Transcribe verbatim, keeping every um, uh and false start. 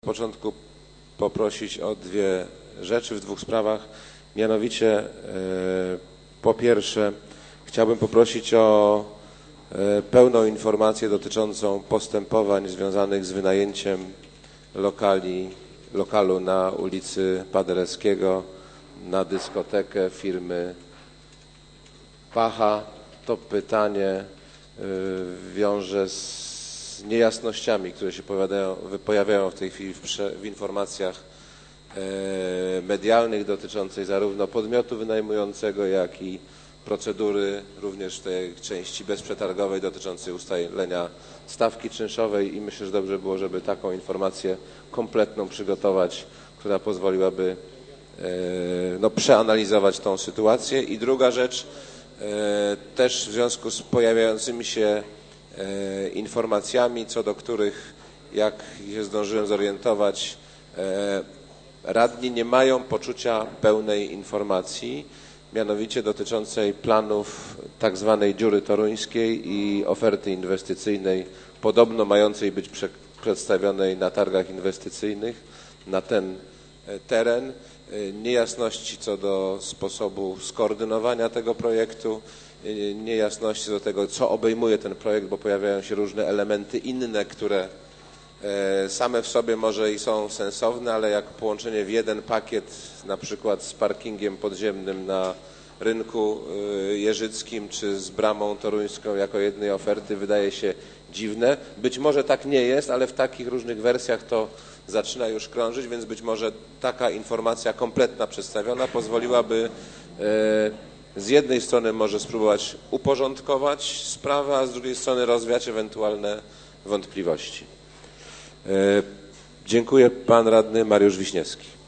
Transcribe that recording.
początku poprosić o dwie rzeczy w dwóch sprawach. Mianowicie, po pierwsze, chciałbym poprosić o pełną informację dotyczącą postępowań związanych z wynajęciem lokali, lokalu na ulicy Paderewskiego na dyskotekę firmy Pacha. To pytanie wiąże z niejasnościami, które się pojawiają w tej chwili w, w informacjach medialnych dotyczącej zarówno podmiotu wynajmującego, jak i procedury również w tej części bezprzetargowej dotyczącej ustalenia stawki czynszowej i myślę, że dobrze było, żeby taką informację kompletną przygotować, która pozwoliłaby no, przeanalizować tą sytuację. I druga rzecz, też w związku z pojawiającymi się informacjami, co do których, jak się zdążyłem zorientować, radni nie mają poczucia pełnej informacji, mianowicie dotyczącej planów tak zwanej dziury toruńskiej i oferty inwestycyjnej, podobno mającej być prze, przedstawionej na targach inwestycyjnych na ten teren. Niejasności co do sposobu skoordynowania tego projektu, niejasności co do tego, co obejmuje ten projekt, bo pojawiają się różne elementy inne, które same w sobie może i są sensowne, ale jak połączenie w jeden pakiet, na przykład z parkingiem podziemnym na rynku jeżyckim czy z bramą toruńską jako jednej oferty, wydaje się dziwne. Być może tak nie jest, ale w takich różnych wersjach to zaczyna już krążyć, więc być może taka informacja kompletna przedstawiona pozwoliłaby z jednej strony może spróbować uporządkować sprawę, a z drugiej strony rozwiać ewentualne wątpliwości. Dziękuję. Pan radny Mariusz Wiśniewski.